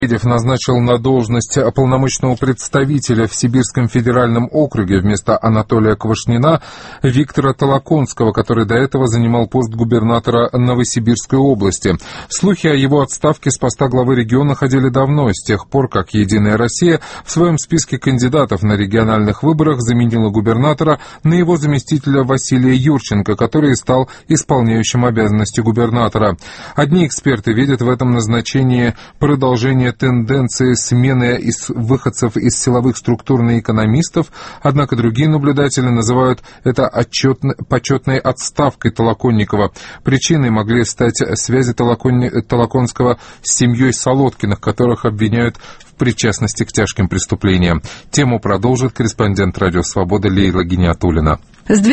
Медведев назначил на должность полномочного представителя в Сибирском федеральном округе вместо Анатолия Квашнина Виктора Толоконского, который до этого занимал пост губернатора Новосибирской области. Слухи о его отставке с поста главы региона ходили давно, с тех пор, как «Единая Россия» в своем списке кандидатов на региональных выборах заменила губернатора на его заместителя Василия Юрченко, который стал исполняющим обязанности губернатора. Одни эксперты видят в этом назначении продолжение тенденции смены выходцев из силовых структур на экономистов, однако другие наблюдатели называют это почетной отставкой Толоконникова. Причиной могли стать связи Толоконского с семьей Солодкиных, которых обвиняют в причастности к тяжким преступлениям. Тему продолжит корреспондент «Радио Свобода» Лейла Гиниатуллина. С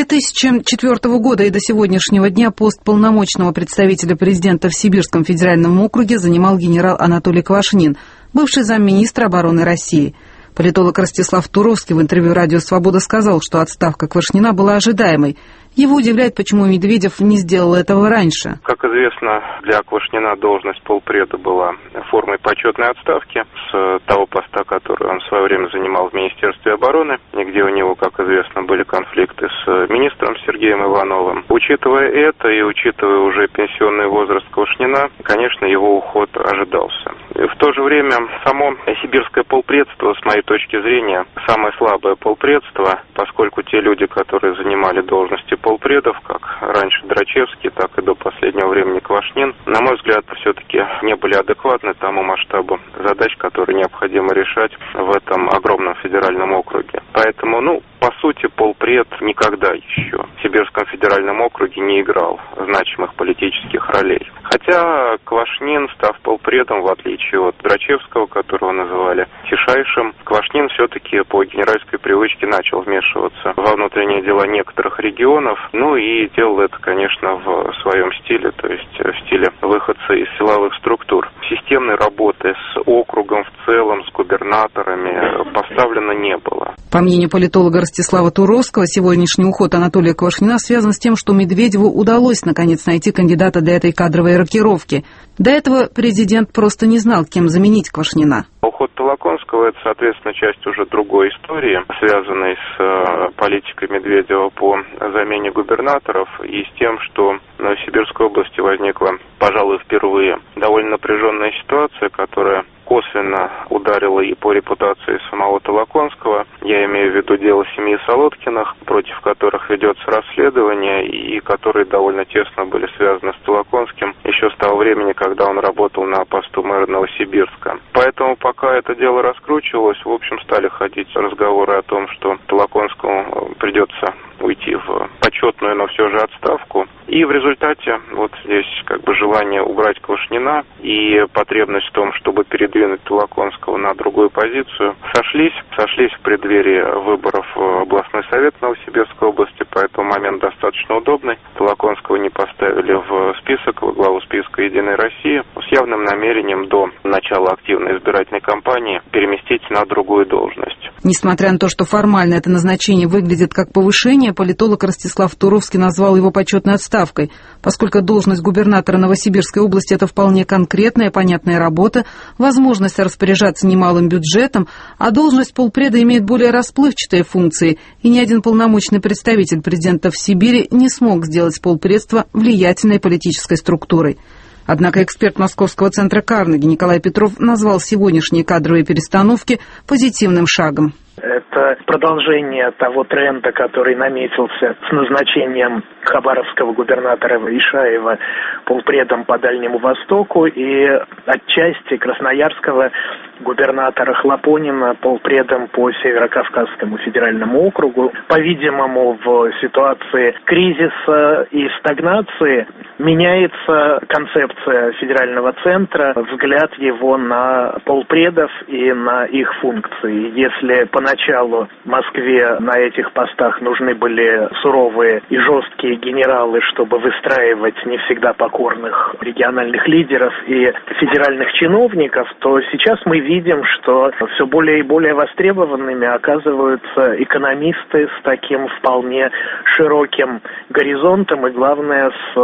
2004 года и до сегодняшнего дня пост полномочного представителя президента в Сибирском федеральном округе занимал генерал Анатолий Квашнин, бывший замминистра обороны России. Политолог Ростислав Туровский в интервью «Радио Свобода» сказал, что отставка Квашнина была ожидаемой. Его удивляет, почему Медведев не сделал этого раньше. Как известно, для Квашнина должность полпреда была формой почетной отставки с того поста, который он в свое время занимал в Министерстве обороны, где у него, как известно, были конфликты с министром Сергеем Ивановым. Учитывая это и учитывая уже пенсионный возраст Квашнина, конечно, его уход ожидался. В то же время само сибирское полпредство, с моей точки зрения, самое слабое полпредство, поскольку те люди, которые занимали должности полпредов, как раньше Драчевский, так и до последнего времени Квашнин, на мой взгляд, все-таки не были адекватны тому масштабу задач, которые необходимо решать в этом огромном федеральном округе. Поэтому, по сути, полпред никогда еще в Сибирском федеральном округе не играл значимых политических ролей. Хотя Квашнин, став полпредом, в отличие от Драчевского, которого называли тишайшим, Квашнин все-таки по генеральской привычке начал вмешиваться во внутренние дела некоторых регионов, и делал это, конечно, в своем стиле, то есть в стиле выходца из силовых структур. Системной работы с округом в целом, с губернаторами поставлено не было. По мнению политолога Ростислава Туровского, сегодняшний уход Анатолия Квашнина связан с тем, что Медведеву удалось наконец найти кандидата для этой кадровой рокировки. До этого президент просто не знал, кем заменить Квашнина. Уход Толоконского – это, соответственно, часть уже другой истории, связанной с политикой Медведева по замене губернаторов и с тем, что в Новосибирской области возникла, пожалуй, впервые довольно напряженная ситуация, которая косвенно ударила и по репутации самого Толоконского. Я имею в виду дело семьи Солодкиных, против которых ведется расследование и которые довольно тесно были связаны с Толоконским еще с того времени, когда он работал на посту мэра Новосибирска. Поэтому пока это дело раскручивалось, в общем, стали ходить разговоры о том, что Толоконскому придется уйти в почетную, но все же отставку. И в результате вот здесь желание убрать Квашнина и потребность в том, чтобы передвинуть Толоконского на другую позицию, сошлись в преддверии выборов в областной совет Новосибирской области, поэтому момент достаточно удобный. Толоконского не поставили в список, во главу списка «Единой России», с явным намерением до начала активной избирательной кампании переместить на другую должность. Несмотря на то, что формально это назначение выглядит как повышение, политолог Ростислав Туровский назвал его почетной отставкой, поскольку должность губернатора Новосибирской области – это вполне конкретная, понятная работа, возможность распоряжаться немалым бюджетом, а должность полпреда имеет более расплывчатые функции, и ни один полномочный представитель президента в Сибири не смог сделать полпредства влиятельной политической структурой. Однако эксперт Московского центра Карнеги Николай Петров назвал сегодняшние кадровые перестановки позитивным шагом. Это продолжение того тренда, который наметился с назначением хабаровского губернатора Ишаева полпредом по Дальнему Востоку и отчасти красноярского губернатора Хлопонина полпредом по Северокавказскому федеральному округу. По-видимому, в ситуации кризиса и стагнации меняется концепция федерального центра, взгляд его на полпредов и на их функции. Если поначалу Москве на этих постах нужны были суровые и жесткие генералы, чтобы выстраивать не всегда покорных региональных лидеров и федеральных чиновников, то сейчас мы видим, что все более и более востребованными оказываются экономисты с таким вполне широким горизонтом и, главное, с хорошим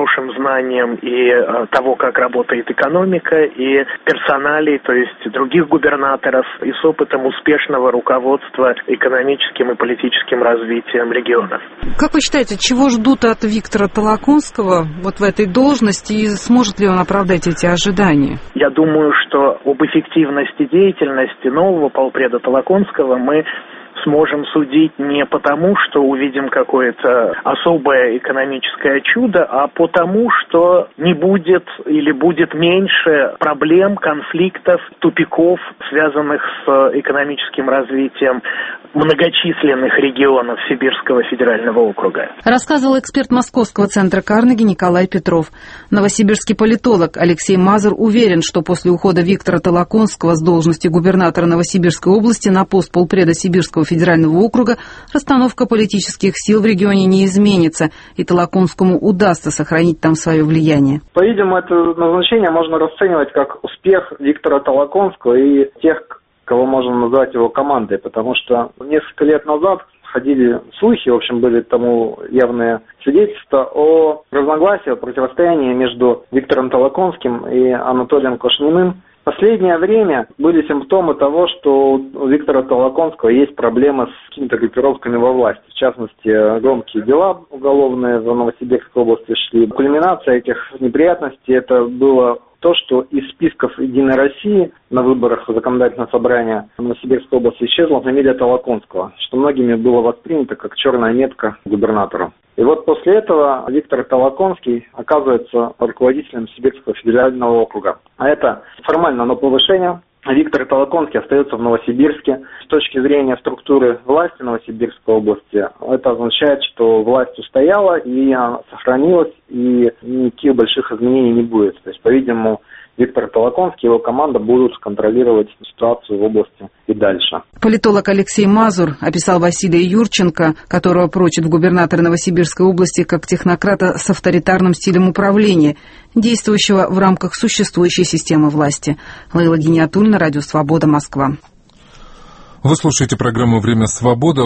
хорошим знанием и того, как работает экономика, и персоналей, то есть других губернаторов, и с опытом успешного руководства экономическим и политическим развитием региона. Как вы считаете, чего ждут от Виктора Толоконского вот в этой должности, и сможет ли он оправдать эти ожидания? Я думаю, что об эффективности деятельности нового полпреда Толоконского мы сможем судить не потому, что увидим какое-то особое экономическое чудо, а потому, что не будет или будет меньше проблем, конфликтов, тупиков, связанных с экономическим развитием многочисленных регионов Сибирского федерального округа. Рассказывал эксперт Московского центра Карнеги Николай Петров. Новосибирский политолог Алексей Мазур уверен, что после ухода Виктора Толоконского с должности губернатора Новосибирской области на пост полпреда Сибирского федерального округа расстановка политических сил в регионе не изменится, и Толоконскому удастся сохранить там свое влияние. По-видимому, это назначение можно расценивать как успех Виктора Толоконского и тех, кого можно назвать его командой, потому что несколько лет назад ходили слухи, в общем, были тому явные свидетельства о разногласиях, противостоянии между Виктором Толоконским и Анатолием Квашниным. В последнее время были симптомы того, что у Виктора Толоконского есть проблемы с какими-то группировками во власти. В частности, громкие дела уголовные в Новосибирской области шли. Кульминация этих неприятностей это было то, что из списков «Единой России» на выборах в законодательное собрание Новосибирской области исчезла фамилия Толоконского, что многими было воспринято как черная метка губернатора. И вот после этого Виктор Толоконский оказывается руководителем Сибирского федерального округа. А это формально оно повышение. Виктор Толоконский остается в Новосибирске. С точки зрения структуры власти Новосибирской области, это означает, что власть устояла и она сохранилась, и никаких больших изменений не будет. То есть, по-видимому, Виктор Толоконский и его команда будут контролировать ситуацию в области и дальше. Политолог Алексей Мазур описал Василия Юрченко, которого прочит в губернаторы Новосибирской области как технократа с авторитарным стилем управления, действующего в рамках существующей системы власти. Лейла Гиниатульна, Радио Свобода, Москва. Вы слушаете программу «Время свободы».